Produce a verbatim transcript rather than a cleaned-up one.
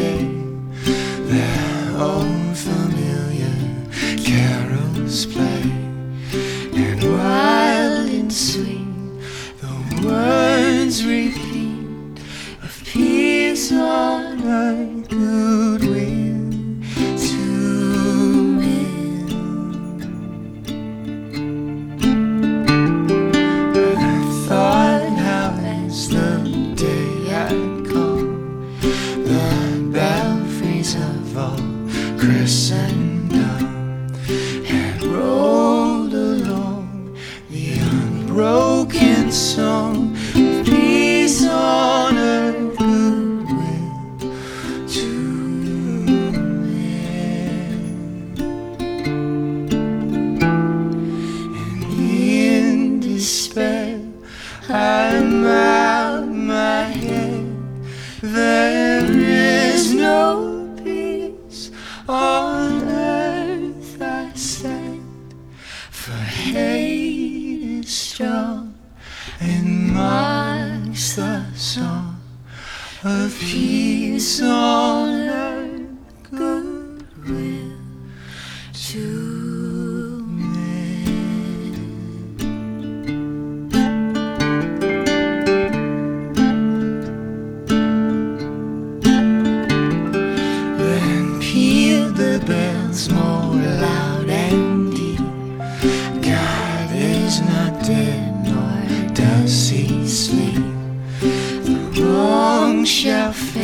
day, their old familiar carols play, and wild and sweet the words repeat of peace on earth, goodwill to men. But I thought how as the day had come, the belfries of all Christendom had rolled along the unbroken song of peace on earth, goodwill to men. And in despair I bowed my head. There is no peace on earth, I said, for hate is strong and marks the song of peace on earth, goodwill to men. Then pealed the bells more loud and deep. God is not dead, nor does he sleep. The wrong shall